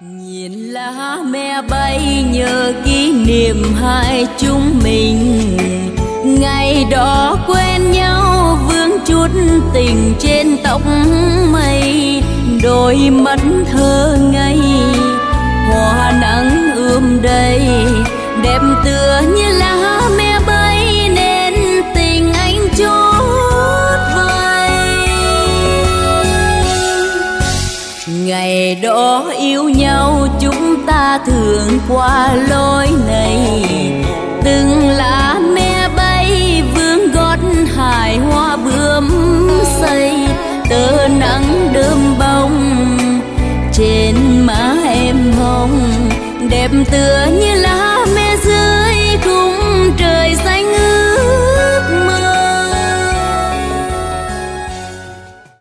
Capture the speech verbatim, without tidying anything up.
Nhìn lá me bay nhớ kỷ niệm hai chúng mình, ngày đó quen nhau vương chút tình trên tóc mây, đôi mắt thơ ngây hoa nắng ươm đầy, đẹp tựa như lá me bay nên tình anh chốt vơi. Ngày đó yêu nhau chúng ta thường qua lối này, từng lá me bay vương gót hài hoa bướm xây, tơ nắng đơm bông trên má em hồng, đẹp tựa như lá